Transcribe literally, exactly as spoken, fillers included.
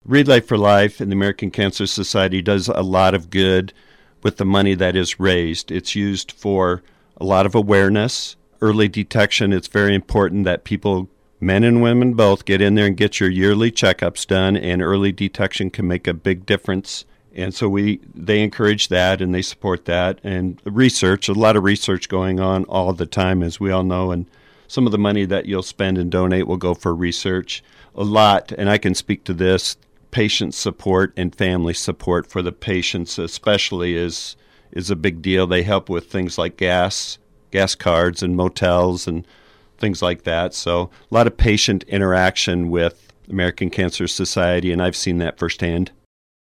Read Life for Life and the American Cancer Society does a lot of good with the money that is raised. It's used for a lot of awareness, early detection. It's very important that people, men and women both, get in there and get your yearly checkups done, and early detection can make a big difference. And so we they encourage that, and they support that. And research, a lot of research going on all the time, as we all know, and some of the money that you'll spend and donate will go for research. A lot, and I can speak to this, patient support and family support for the patients especially is is a big deal. They help with things like gas, gas cards and motels and things like that. So a lot of patient interaction with American Cancer Society, and I've seen that firsthand.